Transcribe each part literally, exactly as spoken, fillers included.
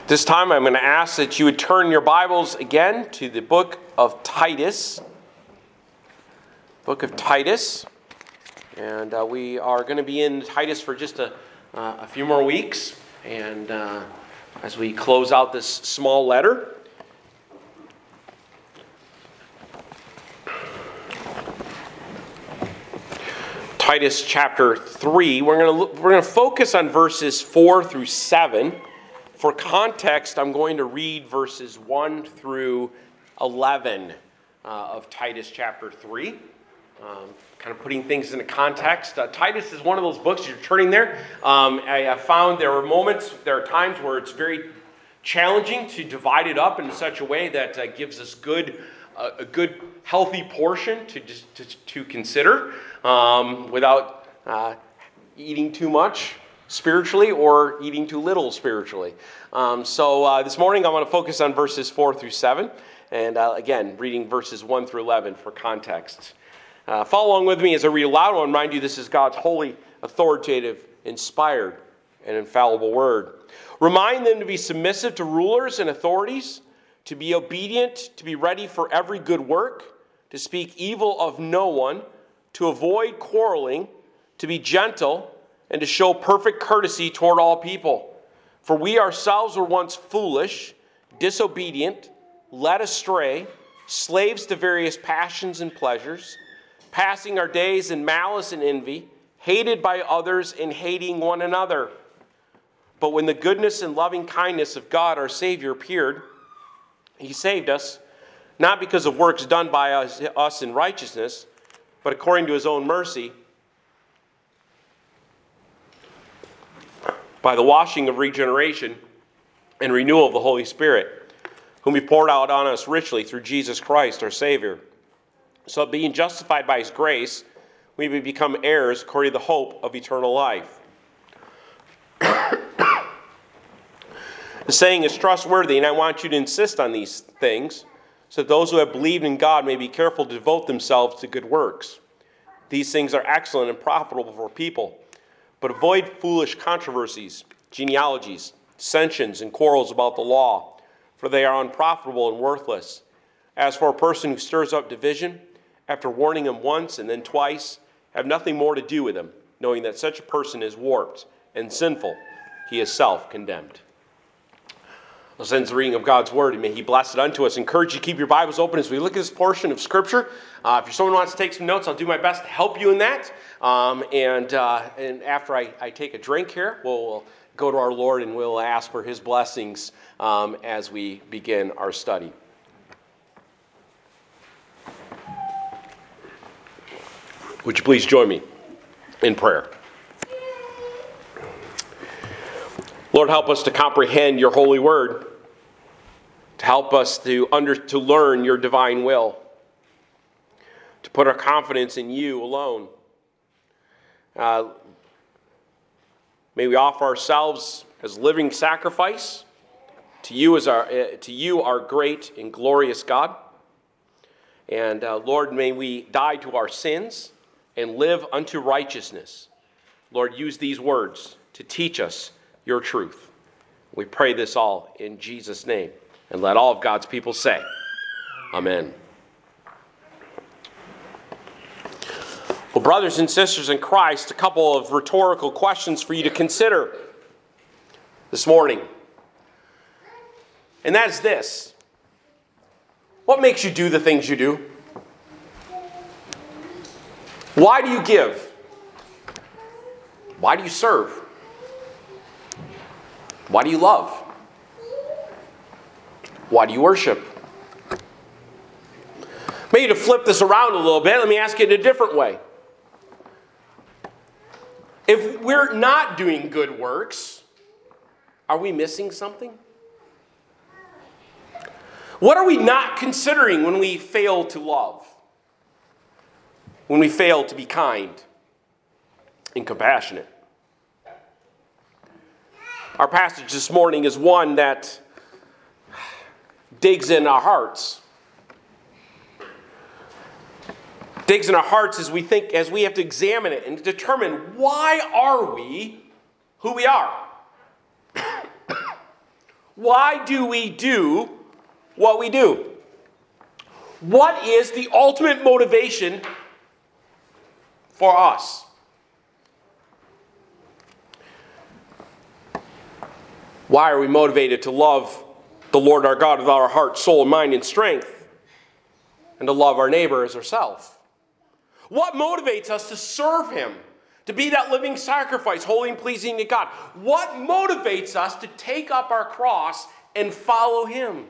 This time I'm going to ask that you would turn your Bibles again to the book of Titus. Book of Titus. And uh, we are going to be in Titus for just a, uh, a few more weeks. And uh, as we close out this small letter, Titus chapter three, we're going to look, we're going to focus on verses four through seven. For context, I'm going to read verses one through eleven uh, of Titus chapter three. Um, kind of putting things into context. Uh, Titus is one of those books, you're turning there. Um, I, I found there are moments, there are times where it's very challenging to divide it up in such a way that uh, gives us good, uh, a good, healthy portion to just to, to consider um, without uh, eating too much spiritually or eating too little spiritually. Um, so uh, this morning I want to focus on verses four through seven. And uh, again, reading verses one through eleven for context. Uh, follow along with me as I read aloud. I want to remind you this is God's holy, authoritative, inspired, and infallible word. Remind them to be submissive to rulers and authorities, to be obedient, to be ready for every good work, to speak evil of no one, to avoid quarreling, to be gentle, and to show perfect courtesy toward all people. For we ourselves were once foolish, disobedient, led astray, slaves to various passions and pleasures, passing our days in malice and envy, hated by others and hating one another. But when the goodness and loving kindness of God our Savior appeared, He saved us, not because of works done by us, us in righteousness, but according to His own mercy, by the washing of regeneration and renewal of the Holy Spirit, whom He poured out on us richly through Jesus Christ our Savior. So being justified by His grace, we may become heirs according to the hope of eternal life. The saying is trustworthy, and I want you to insist on these things, so that those who have believed in God may be careful to devote themselves to good works. These things are excellent and profitable for people. But avoid foolish controversies, genealogies, dissensions, and quarrels about the law, for they are unprofitable and worthless. As for a person who stirs up division, after warning him once and then twice, have nothing more to do with him, knowing that such a person is warped and sinful. He is self-condemned. This ends the reading of God's word, and may He bless it unto us. I encourage you to keep your Bibles open as we look at this portion of Scripture. Uh, if someone wants to take some notes, I'll do my best to help you in that. Um, and uh, and after I, I take a drink here, we'll, we'll go to our Lord and we'll ask for His blessings um, as we begin our study. Would you please join me in prayer? Lord, help us to comprehend Your holy word, to help us to under to learn Your divine will, to put our confidence in You alone. Uh, may we offer ourselves as living sacrifice to You as our uh, to You, our great and glorious God. And uh, Lord, may we die to our sins and live unto righteousness. Lord, use these words to teach us Your truth. We pray this all in Jesus' name. And let all of God's people say, Amen. Well, brothers and sisters in Christ, a couple of rhetorical questions for you to consider this morning. And that is this. What makes you do the things you do? Why do you give? Why do you serve? Why do you love? Why do you worship? Maybe to flip this around a little bit, let me ask it in a different way. If we're not doing good works, are we missing something? What are we not considering when we fail to love? When we fail to be kind and compassionate? Our passage this morning is one that digs in our hearts. Digs in our hearts as we think, as we have to examine it and determine why are we who we are? Why do we do what we do? What is the ultimate motivation for us? Why are we motivated to love the Lord our God with our heart, soul, mind, and strength, and to love our neighbor as ourselves? What motivates us to serve Him, to be that living sacrifice, holy and pleasing to God? What motivates us to take up our cross and follow Him?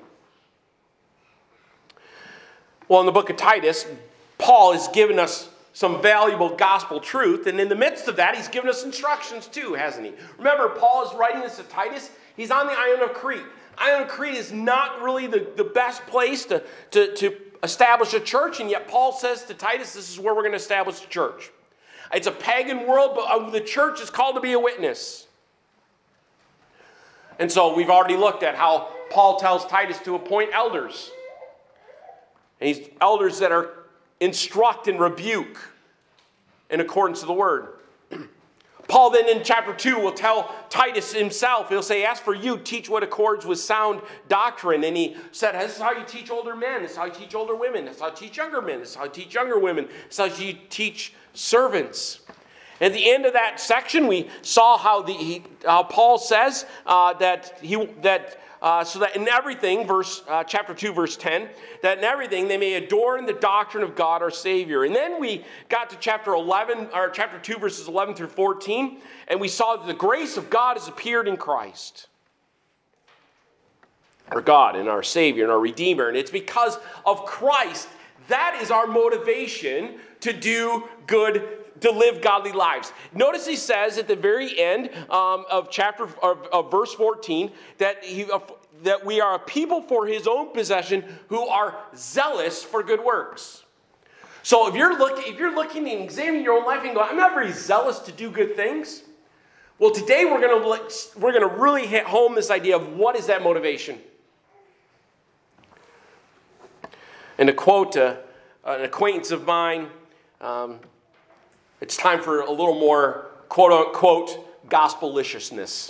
Well, in the book of Titus, Paul has given us some valuable gospel truth, and in the midst of that, he's given us instructions too, hasn't he? Remember, Paul is writing this to Titus. He's on the island of Crete. Island of Crete is not really the, the best place to, to, to establish a church, and yet Paul says to Titus, this is where we're going to establish a church. It's a pagan world, but the church is called to be a witness. And so we've already looked at how Paul tells Titus to appoint elders. And he's elders that are instruct and rebuke in accordance to the word. Paul then in chapter two will tell Titus himself, he'll say, as for you, teach what accords with sound doctrine. And he said, this is how you teach older men. This is how you teach older women. This is how you teach younger men. This is how you teach younger women. This is how you teach servants. At the end of that section, we saw how the he, how Paul says uh, that he that uh, so that in everything, verse uh, chapter two, verse ten, that in everything they may adorn the doctrine of God our Savior. And then we got to chapter eleven, or chapter two, verses eleven through fourteen, and we saw that the grace of God has appeared in Christ, our God and our Savior and our Redeemer, and it's because of Christ that is our motivation to do good, to live godly lives. Notice he says at the very end um, of chapter of, of verse fourteen that he uh, that we are a people for His own possession who are zealous for good works. So if you're looking, if you're looking and examining your own life and going, I'm not very zealous to do good things. Well, today we're going to we're going to really hit home this idea of what is that motivation. And to quote uh, an acquaintance of mine, um, it's time for a little more quote-unquote gospel-liciousness.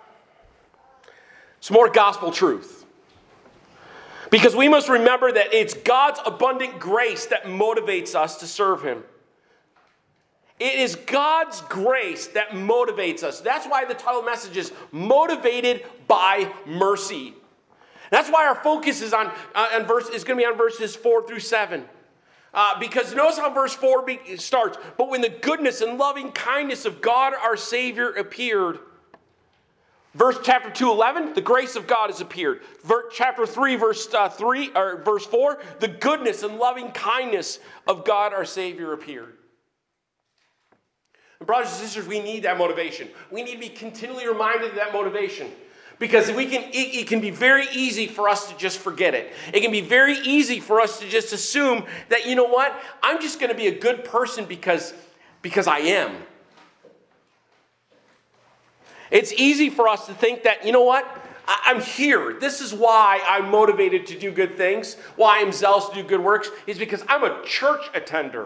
Some more gospel truth. Because we must remember that it's God's abundant grace that motivates us to serve Him. It is God's grace that motivates us. That's why the title of the message is Motivated by Mercy. That's why our focus is on, uh, on verse is going to be on verses four through seven. Uh, because notice how verse four be, starts. But when the goodness and loving kindness of God our Savior appeared. Verse chapter two, eleven, the grace of God has appeared. Verse, chapter three, verse uh, three, or verse four, the goodness and loving kindness of God our Savior appeared. And brothers and sisters, we need that motivation. We need to be continually reminded of that motivation. Because we can, it, it can be very easy for us to just forget it. It can be very easy for us to just assume that, you know what, I'm just going to be a good person because, because I am. It's easy for us to think that, you know what, I, I'm here. This is why I'm motivated to do good things, why I'm zealous to do good works, is because I'm a church attender.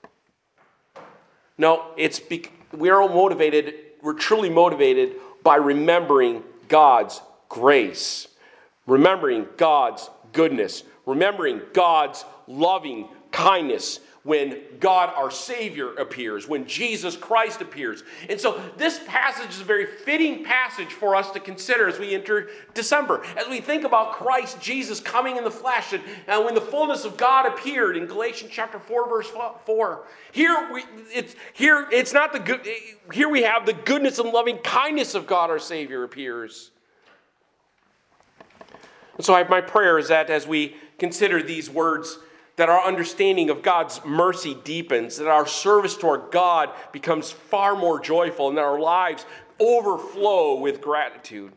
No, it's be, we're motivated, we're truly motivated by remembering God's grace, remembering God's goodness, remembering God's loving kindness when God our Savior appears, when Jesus Christ appears. And so this passage is a very fitting passage for us to consider as we enter December. As we think about Christ Jesus coming in the flesh and, and when the fullness of God appeared in Galatians chapter four, verse four. Here we, it's here it's not the good here we have the goodness and loving kindness of God our Savior appears. And so I, my prayer is that as we consider these words, that our understanding of God's mercy deepens, that our service toward God becomes far more joyful, and that our lives overflow with gratitude.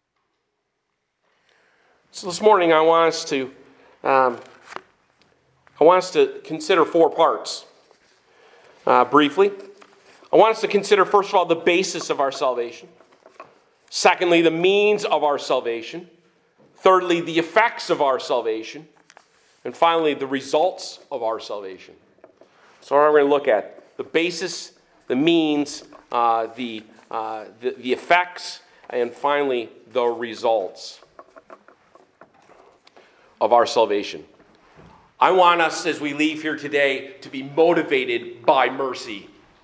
So this morning, I want us to, um, I want us to consider four parts. Uh, briefly, I want us to consider first of all the basis of our salvation. Secondly, the means of our salvation. Thirdly, the effects of our salvation. And finally, the results of our salvation. So we're going to look at the basis, the means, uh, the, uh, the, the effects, and finally, the results. of our salvation. I want us, as we leave here today, to be motivated by mercy.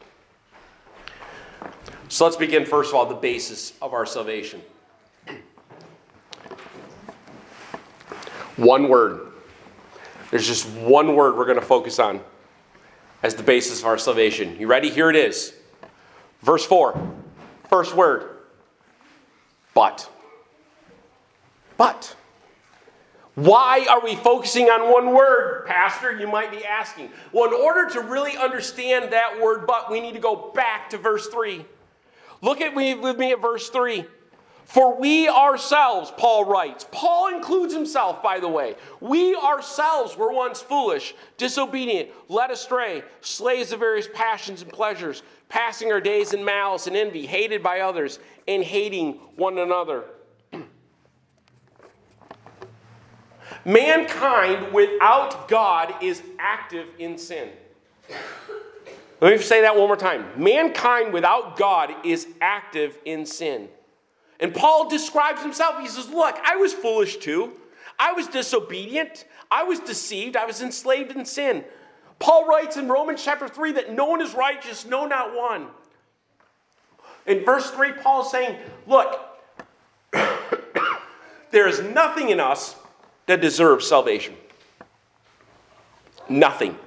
So let's begin, first of all, the basis of our salvation. One word. There's just one word we're going to focus on as the basis of our salvation. You ready? Here it is. Verse four. First word. But. But. Why are we focusing on one word, Pastor? You might be asking. Well, in order to really understand that word but, we need to go back to verse three. Look at me with me at verse three. For we ourselves, Paul writes. Paul includes himself, by the way. We ourselves were once foolish, disobedient, led astray, slaves of various passions and pleasures, passing our days in malice and envy, hated by others, and hating one another. Mankind without God is active in sin. Let me say that one more time. Mankind without God is active in sin. And Paul describes himself. He says, look, I was foolish too. I was disobedient. I was deceived. I was enslaved in sin. Paul writes in Romans chapter three that no one is righteous, no, not one. In verse three, Paul is saying, look, there is nothing in us that deserves salvation. Nothing.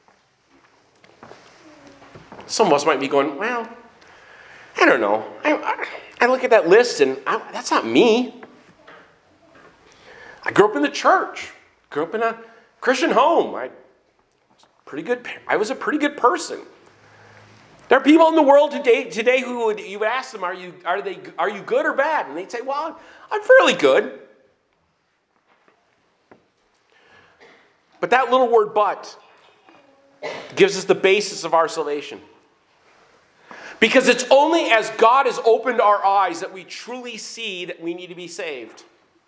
Some of us might be going, well, I don't know. I, I, I look at that list and I, that's not me. I grew up in the church. Grew up in a Christian home. I, pretty good, I was a pretty good person. There are people in the world today, today who would, you would ask them, are you, are they, are you good or bad? And they'd say, well, I'm fairly good. But that little word but gives us the basis of our salvation. Because it's only as God has opened our eyes that we truly see that we need to be saved.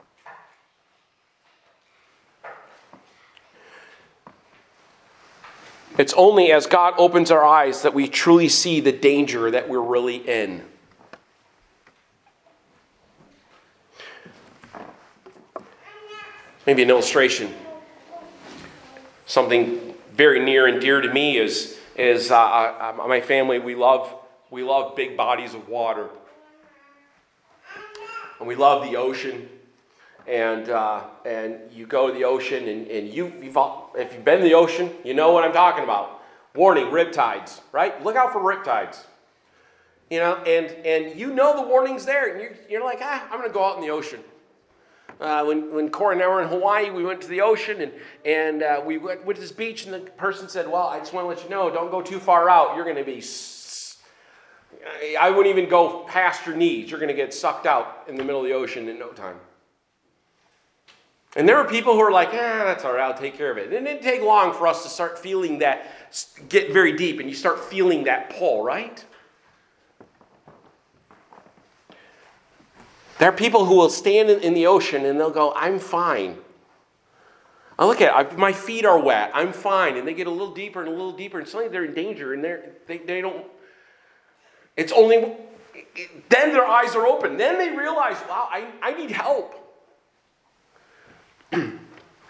It's only as God opens our eyes that we truly see the danger that we're really in. Maybe an illustration. Something very near and dear to me is, is uh, uh, my family, we love, we love big bodies of water. And we love the ocean. And uh, and you go to the ocean, and, and you, you've all, if you've been to the ocean, you know what I'm talking about. Warning, riptides, right? Look out for riptides. You know, and, and you know the warning's there, and you're, you're like, ah, I'm going to go out in the ocean. Uh, when when Corey and I were in Hawaii, we went to the ocean, and, and uh, we went, went to this beach, and the person said, well, I just want to let you know, don't go too far out. You're going to be, I wouldn't even go past your knees. You're going to get sucked out in the middle of the ocean in no time. And there are people who are like, eh, that's all right, I'll take care of it. And it didn't take long for us to start feeling that, get very deep, and you start feeling that pull, right? There are people who will stand in, in the ocean and they'll go, I'm fine. I look at it, I, my feet are wet, I'm fine. And they get a little deeper and a little deeper, and suddenly they're in danger, and they're, they, they don't, it's only, it, then their eyes are open. Then they realize, wow, I, I need help. And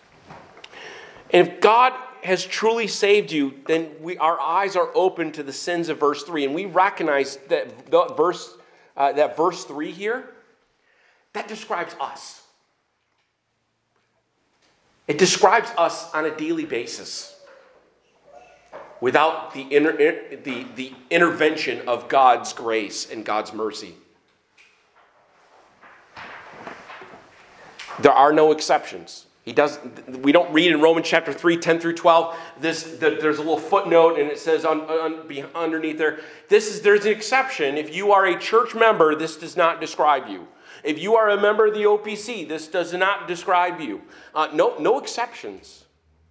if God has truly saved you, then we, our eyes are open to the sins of verse three. And we recognize that the verse, uh, that verse three here, that describes us. It describes us on a daily basis without the, inter, the, the intervention of God's grace and God's mercy. There are no exceptions. He does. We don't read in Romans chapter three, ten through twelve. This the, there's a little footnote, and it says on, on, underneath there, this is there's an exception. If you are a church member, this does not describe you. If you are a member of the O P C, this does not describe you. Uh, no, no exceptions.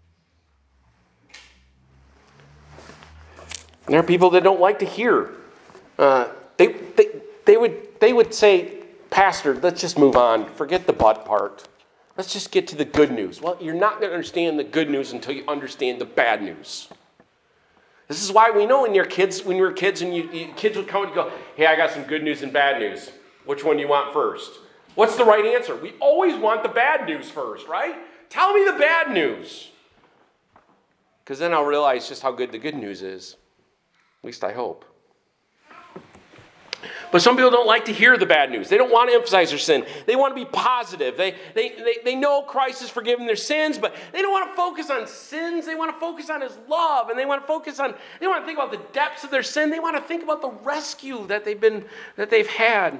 And there are people that don't like to hear. Uh, they, they, they would they would say, Pastor, let's just move on. Forget the but part. Let's just get to the good news. Well, you're not going to understand the good news until you understand the bad news. This is why we know when you're kids, when we were kids, and you, you kids would come and go, hey, I got some good news and bad news. Which one do you want first? What's the right answer? We always want the bad news first, right? Tell me the bad news. Because then I'll realize just how good the good news is. At least I hope. But some people don't like to hear the bad news. They don't want to emphasize their sin. They want to be positive. They, they, they, they know Christ has forgiven their sins, but they don't want to focus on sins. They want to focus on his love, and they want to focus on, they want to think about the depths of their sin. They want to think about the rescue that they've been, that they've had.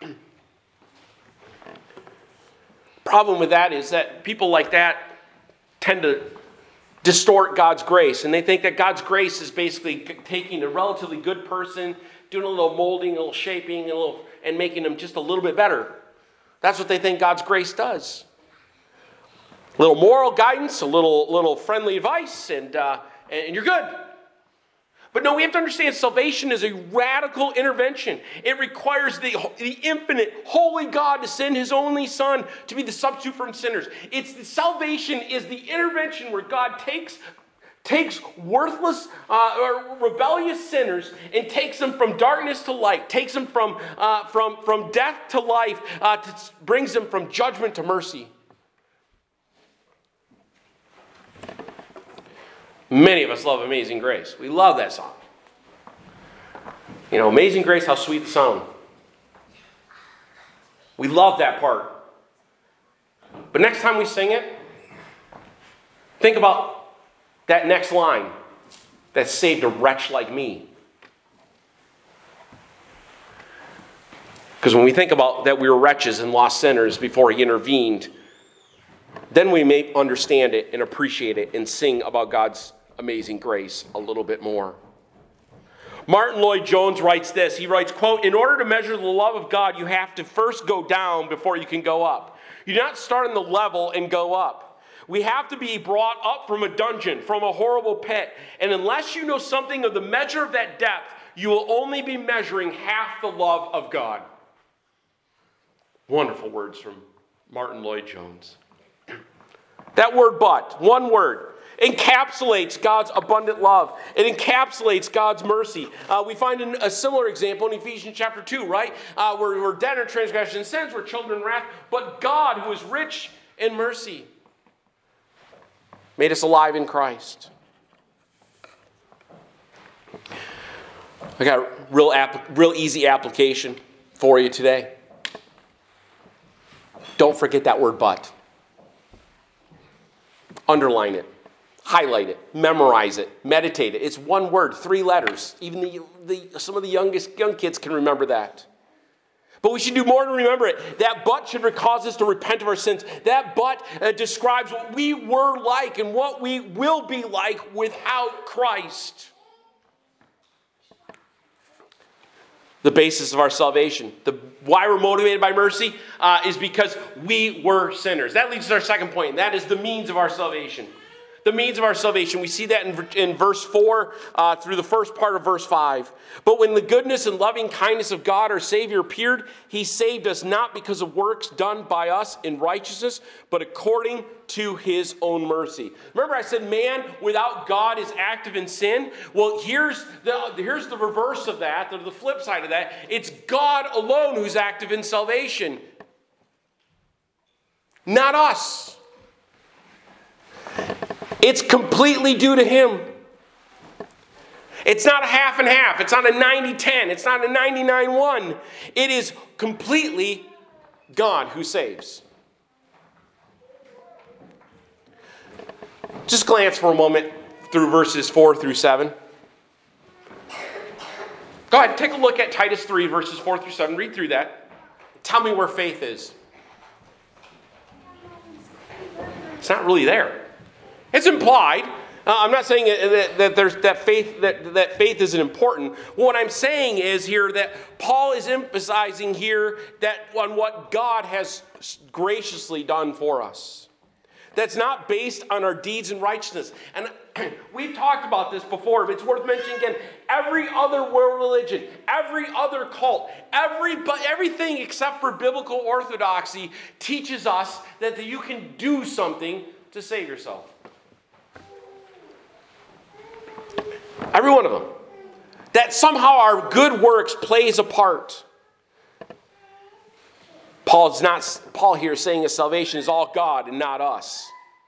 Problem with that is that people like that tend to distort God's grace, and they think that God's grace is basically taking a relatively good person, doing a little molding, a little shaping, a little, and making them just a little bit better. That's what they think God's grace does. A little moral guidance, a little, little friendly advice, and, uh, and you're good. But no, we have to understand salvation is a radical intervention. It requires the, the infinite, holy God to send his only Son to be the substitute for sinners. It's the salvation is the intervention where God takes takes worthless uh, or rebellious sinners and takes them from darkness to light, takes them from, uh, from, from death to life, uh, to, brings them from judgment to mercy. Many of us love Amazing Grace. We love that song. You know, Amazing Grace, how sweet the sound. We love that part. But next time we sing it, think about that next line, that saved a wretch like me. Because when we think about that we were wretches and lost sinners before he intervened, then we may understand it and appreciate it and sing about God's amazing grace a little bit more. Martin Lloyd-Jones writes this. He writes, quote, "In order to measure the love of God, you have to first go down before you can go up. You do not start on the level and go up. We have to be brought up from a dungeon, from a horrible pit. And unless you know something of the measure of that depth, you will only be measuring half the love of God." Wonderful words from Martin Lloyd-Jones. That word "but," one word, encapsulates God's abundant love. It encapsulates God's mercy. Uh, we find a similar example in Ephesians chapter two, right? Uh, where we're dead in transgression and sins, we're children of wrath, but God, who is rich in mercy, made us alive in Christ. I got a real, app, real easy application for you today. Don't forget that word "but." Underline it. Highlight it. Memorize it. Meditate it. It's one word, three letters. Even the, the, some of the youngest young kids can remember that. But we should do more to remember it. That "but" should cause us to repent of our sins. That "but" uh, describes what we were like and what we will be like without Christ. The basis of our salvation. The, why we're motivated by mercy uh, is because we were sinners. That leads to our second point. And that is the means of our salvation. The means of our salvation. We see that in, in verse four uh, through the first part of verse five. "But when the goodness and loving kindness of God our Savior appeared, he saved us not because of works done by us in righteousness, but according to his own mercy." Remember I said man without God is active in sin? Well, here's the, here's the reverse of that, the, the flip side of that. It's God alone who's active in salvation, not us. It's completely due to him. It's not a half and half. It's not a ninety ten. It's not a ninety-nine one. It is completely God who saves. Just glance for a moment through verses four through seven. Go ahead, take a look at Titus three, verses four through seven. Read through that. Tell me where faith is. It's not really there. It's implied. Uh, I'm not saying that, that there's that faith that, that faith isn't important. What I'm saying is here that Paul is emphasizing here that on what God has graciously done for us. That's not based on our deeds and righteousness. And we've talked about this before, but it's worth mentioning again. Every other world religion, every other cult, every everything except for biblical orthodoxy teaches us that you can do something to save yourself. Every one of them. That somehow our good works plays a part. Paul's not, Paul here is saying that salvation is all God and not us.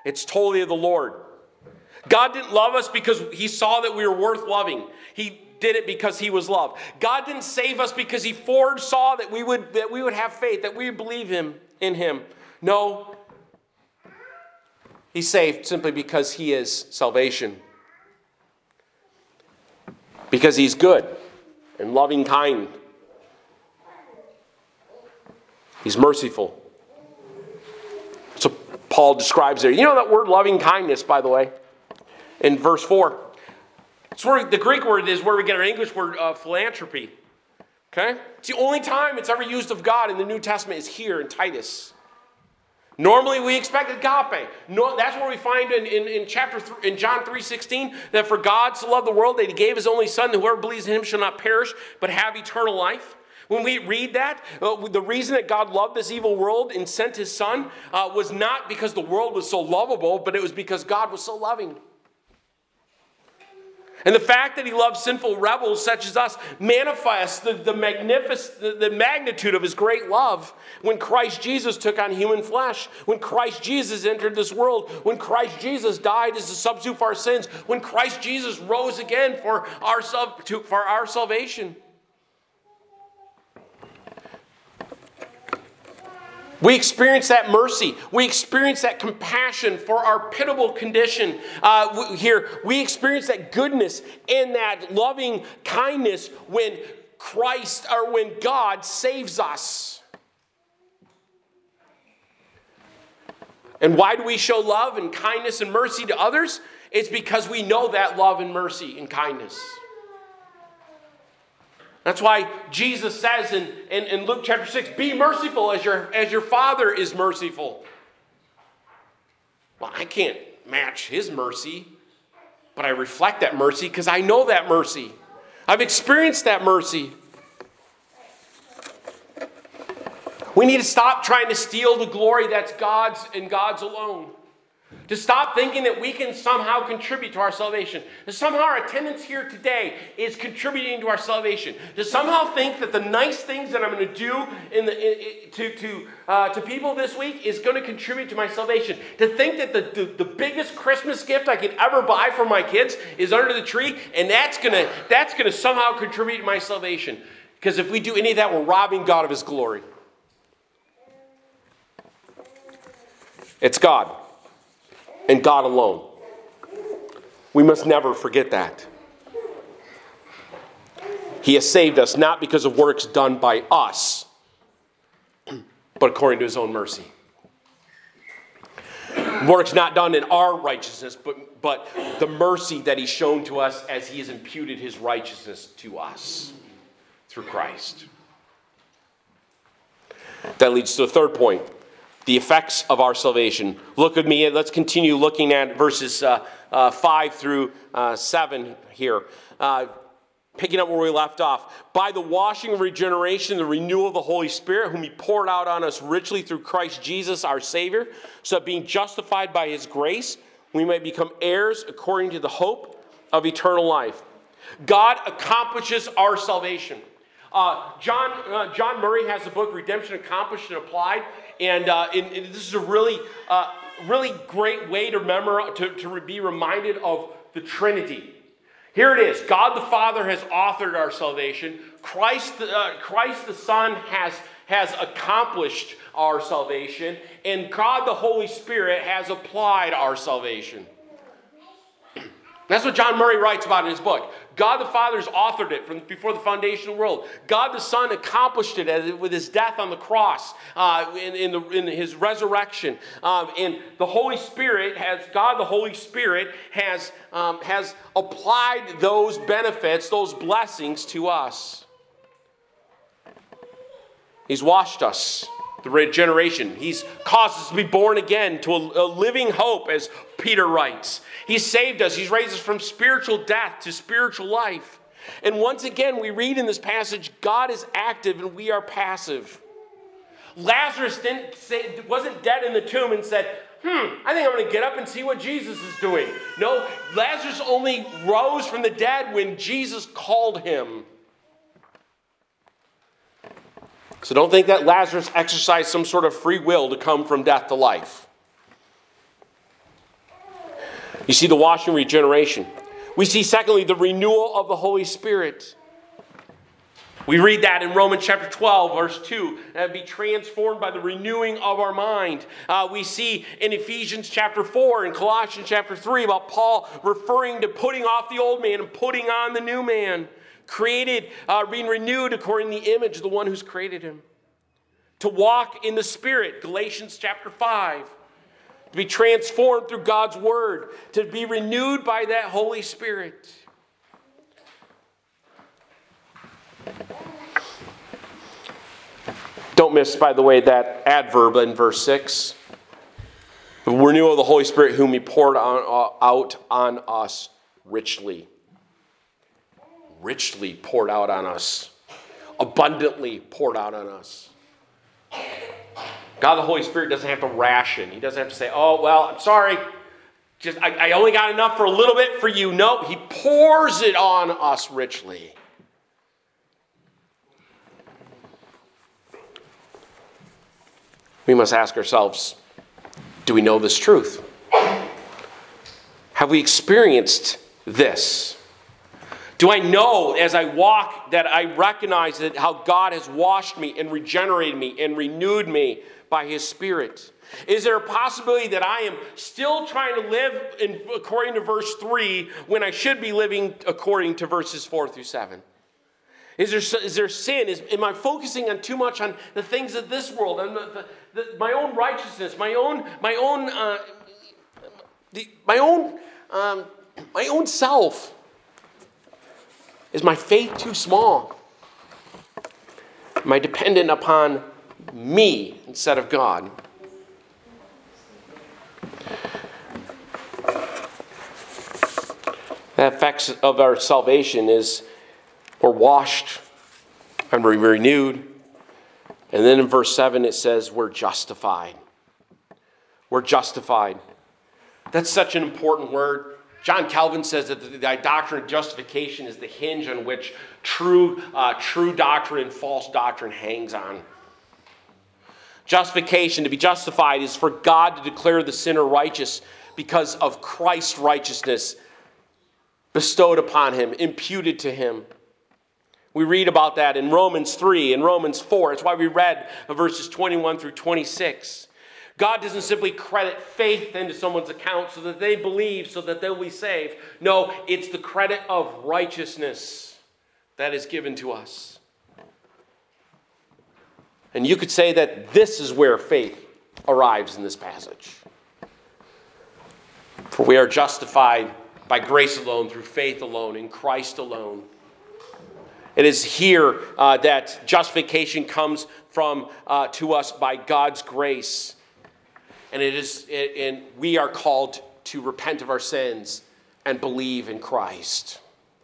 It's totally of the Lord. God didn't love us because he saw that we were worth loving. He did it because he was love. God didn't save us because he foresaw that we would that we would have faith, that we would believe him in him. No. He's saved simply because he is salvation. Because he's good and loving kind. He's merciful. So Paul describes there. You know that word loving kindness, by the way, in verse four. It's where the Greek word is where we get our English word uh, philanthropy. Okay? It's the only time it's ever used of God in the New Testament is here in Titus. Normally we expect agape. No, that's where we find in, in, in chapter th- in John three sixteen that for God so loved the world that he gave his only son, that whoever believes in him shall not perish but have eternal life. When we read that, uh, the reason that God loved this evil world and sent his son uh, was not because the world was so lovable, but it was because God was so loving. And the fact that he loves sinful rebels such as us manifests the, the, magnific- the, the magnitude of his great love when Christ Jesus took on human flesh, when Christ Jesus entered this world, when Christ Jesus died as a substitute for our sins, when Christ Jesus rose again for our, sub- to, for our salvation. We experience that mercy. We experience that compassion for our pitiable condition. Uh, here, we experience that goodness and that loving kindness when Christ or when God saves us. And why do we show love and kindness and mercy to others? It's because we know that love and mercy and kindness. That's why Jesus says in, in, in Luke chapter six, be merciful as your, as your Father is merciful. Well, I can't match his mercy, but I reflect that mercy because I know that mercy. I've experienced that mercy. We need to stop trying to steal the glory that's God's and God's alone. To stop thinking that we can somehow contribute to our salvation. To somehow our attendance here today is contributing to our salvation. To somehow think that the nice things that I'm going to do in the, in, to, to, uh, to people this week is going to contribute to my salvation. To think that the, the, the biggest Christmas gift I could ever buy for my kids is under the tree, and that's going to that's going to somehow contribute to my salvation. Because if we do any of that, we're robbing God of his glory. It's God. And God alone. We must never forget that. He has saved us not because of works done by us, but according to his own mercy. Works not done in our righteousness, but, but the mercy that he's shown to us as he has imputed his righteousness to us through Christ. That leads to the third point. The effects of our salvation. Look at me. Let's continue looking at verses uh, uh, five through uh, seven here. Uh, picking up where we left off. By the washing of regeneration, the renewal of the Holy Spirit, whom he poured out on us richly through Christ Jesus our Savior, so that being justified by his grace, we might become heirs according to the hope of eternal life. God accomplishes our salvation. Uh, John, uh, John Murray has the book Redemption Accomplished and Applied. And, uh, and, and this is a really, uh, really great way to remember, to, to be reminded of the Trinity. Here it is. God the Father has authored our salvation. Christ, uh, Christ the Son has, has accomplished our salvation. And God the Holy Spirit has applied our salvation. That's what John Murray writes about in his book. God the Father has authored it from before the foundation of the world. God the Son accomplished it as, with his death on the cross, uh, in, in, the, in his resurrection. Um, and the Holy Spirit has, God the Holy Spirit has, um, has applied those benefits, those blessings to us. He's washed us. The regeneration. He's caused us to be born again to a, a living hope, as Peter writes. He's saved us. He's raised us from spiritual death to spiritual life. And once again, we read in this passage, God is active and we are passive. Lazarus didn't say, wasn't dead in the tomb and said, hmm, I think I'm going to get up and see what Jesus is doing. No, Lazarus only rose from the dead when Jesus called him. So don't think that Lazarus exercised some sort of free will to come from death to life. You see the washing and regeneration. We see, secondly, the renewal of the Holy Spirit. We read that in Romans chapter twelve, verse two, and be transformed by the renewing of our mind. Uh, we see in Ephesians chapter four and Colossians chapter three about Paul referring to putting off the old man and putting on the new man, created, uh, being renewed according to the image of the one who's created him. To walk in the Spirit, Galatians chapter five. To be transformed through God's word, to be renewed by that Holy Spirit. Don't miss, by the way, that adverb in verse six. The renewal of the Holy Spirit whom he poured on, uh, out on us richly. Richly poured out on us. Abundantly poured out on us. God the Holy Spirit doesn't have to ration. He doesn't have to say, oh, well, I'm sorry. Just I, I only got enough for a little bit for you. No, he pours it on us richly. We must ask ourselves, do we know this truth? Have we experienced this? Do I know as I walk that I recognize that how God has washed me and regenerated me and renewed me by his Spirit? Is there a possibility that I am still trying to live in, according to verse three when I should be living according to verses four through seven? Is there, is there sin? Is, am I focusing on too much on the things of this world, and the, the, the, my own righteousness, my own, my own, uh, the, my own, um, my own self? Is my faith too small? Am I dependent upon me instead of God? The effects of our salvation is we're washed and we're renewed. And then in verse seven it says we're justified. We're justified. That's such an important word. John Calvin says that the, the doctrine of justification is the hinge on which true, uh, true doctrine and false doctrine hangs on. Justification, to be justified, is for God to declare the sinner righteous because of Christ's righteousness bestowed upon him, imputed to him. We read about that in Romans three and Romans four. It's why we read verses twenty-one through twenty-six. God doesn't simply credit faith into someone's account so that they believe, so that they'll be saved. No, it's the credit of righteousness that is given to us. And you could say that this is where faith arrives in this passage. For we are justified by grace alone, through faith alone, in Christ alone. It is here uh, that justification comes from uh, to us by God's grace. And it is, it, and we are called to repent of our sins and believe in Christ.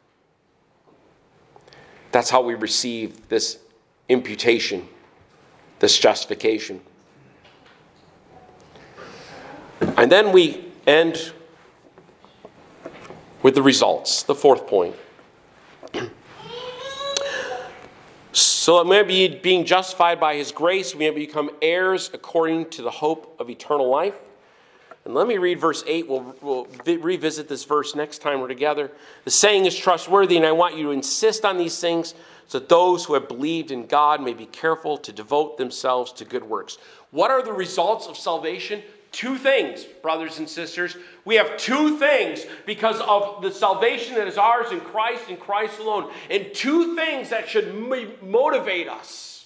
That's how we receive this imputation, this justification. And then we end with the results, the fourth point. So maybe being justified by his grace, we have become heirs according to the hope of eternal life. And let me read verse eight. We'll, we'll vi- revisit this verse next time we're together. The saying is trustworthy, and I want you to insist on these things so that those who have believed in God may be careful to devote themselves to good works. What are the results of salvation? Two things, brothers and sisters. We have two things because of the salvation that is ours in Christ and Christ alone. And two things that should motivate us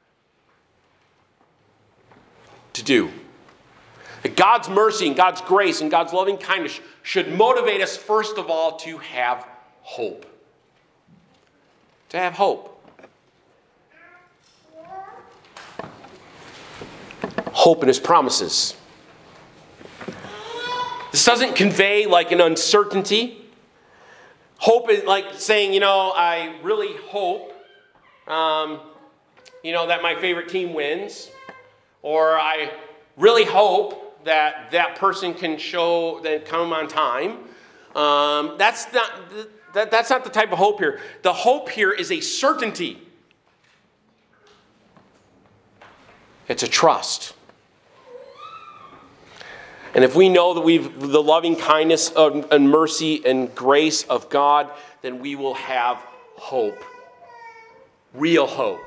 to do. God's mercy and God's grace and God's loving kindness should motivate us, first of all, to have hope. To have hope. Hope in his promises. This doesn't convey like an uncertainty. Hope is like saying, you know, I really hope, um, you know, that my favorite team wins. Or I really hope that that person can show, that come on time. Um, that's not that, that's not the type of hope here. The hope here is a certainty. It's a trust. And if we know that we've the loving kindness and mercy and grace of God, then we will have hope. Real hope.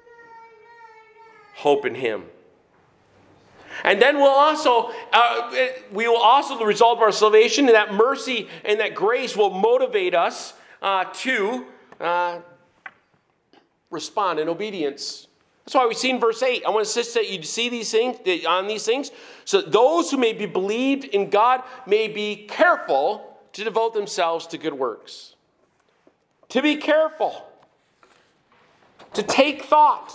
Hope in him. And then we'll also, uh, we will also, the result of our salvation, and that mercy and that grace will motivate us uh, to uh, respond in obedience. That's why we see in verse eight. I want to insist that you see these things, on these things, so that those who may be believed in God may be careful to devote themselves to good works. To be careful. To take thought.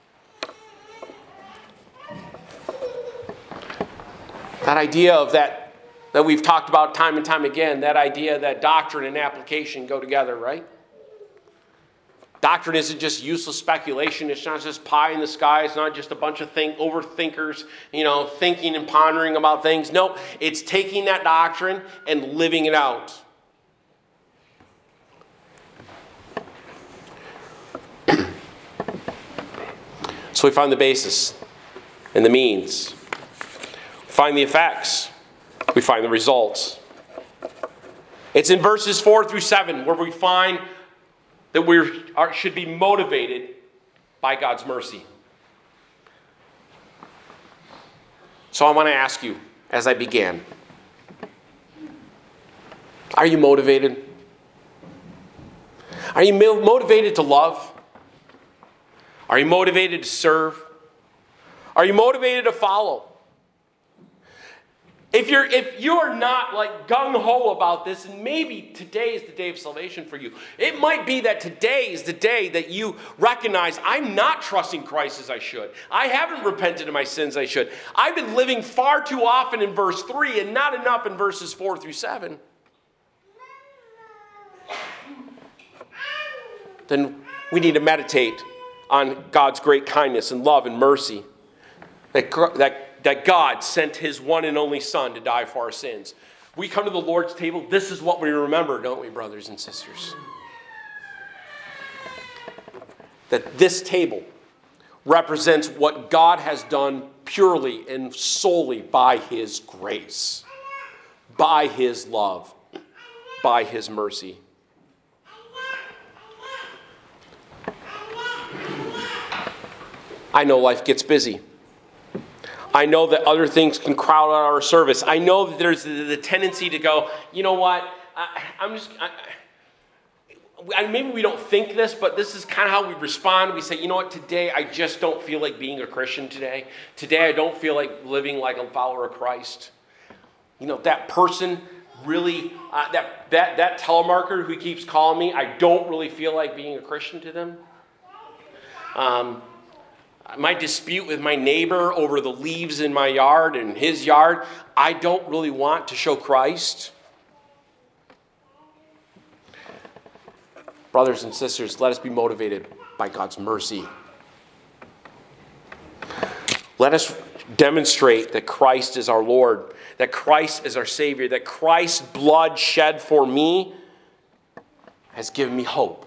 That idea of that, that we've talked about time and time again, that idea that doctrine and application go together, right? Doctrine isn't just useless speculation. It's not just pie in the sky. It's not just a bunch of think, overthinkers, you know, thinking and pondering about things. No, it's taking that doctrine and living it out. So we find the basis and the means. We find the effects. We find the results. It's in verses four through seven where we find that we should be motivated by God's mercy. So I want to ask you, as I began, are you motivated? Are you motivated to love? Are you motivated to serve? Are you motivated to follow? If you're if you're not like gung-ho about this, and maybe today is the day of salvation for you, it might be that today is the day that you recognize, I'm not trusting Christ as I should. I haven't repented of my sins as I should. I've been living far too often in verse three and not enough in verses four through seven. Then we need to meditate on God's great kindness and love and mercy. That, that, that God sent his one and only Son to die for our sins. We come to the Lord's table, this is what we remember, don't we, brothers and sisters? That this table represents what God has done purely and solely by his grace, by his love, by his mercy. I know life gets busy. I know that other things can crowd out our service. I know that there's the, the tendency to go, you know what, I, I'm just, I, I, maybe we don't think this, but this is kind of how we respond. We say, you know what, today I just don't feel like being a Christian today. Today I don't feel like living like a follower of Christ. You know, that person really, uh, that, that, that telemarketer who keeps calling me, I don't really feel like being a Christian to them. Um... My dispute with my neighbor over the leaves in my yard and his yard, I don't really want to show Christ. Brothers and sisters, let us be motivated by God's mercy. Let us demonstrate that Christ is our Lord, that Christ is our Savior, that Christ's blood shed for me has given me hope.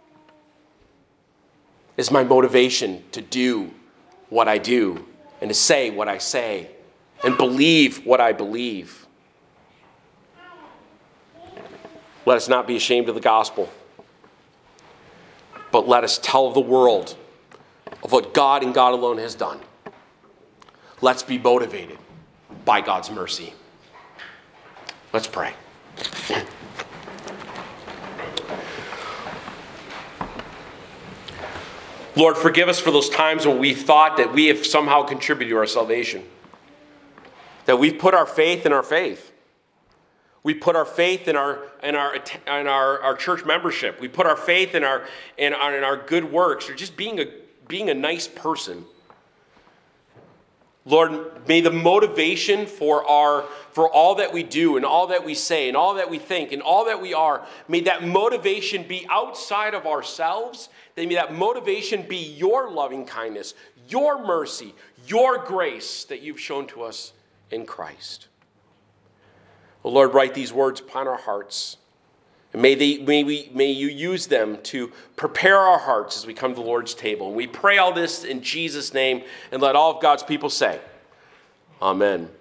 Is my motivation to do what I do and to say what I say and believe what I believe. Let us not be ashamed of the gospel, but let us tell the world of what God and God alone has done. Let's be motivated by God's mercy. Let's pray. Lord, forgive us for those times when we thought that we have somehow contributed to our salvation. That we've put our faith in our faith. We put our faith in our in our in our, our church membership. We put our faith in our in our in our good works, or just being a being a nice person. Lord, may the motivation for our for all that we do and all that we say and all that we think and all that we are, may that motivation be outside of ourselves. May that motivation be your loving kindness, your mercy, your grace that you've shown to us in Christ. Oh Lord, write these words upon our hearts. And may, they, may, we, may you use them to prepare our hearts as we come to the Lord's table. And we pray all this in Jesus' name, and let all of God's people say, Amen.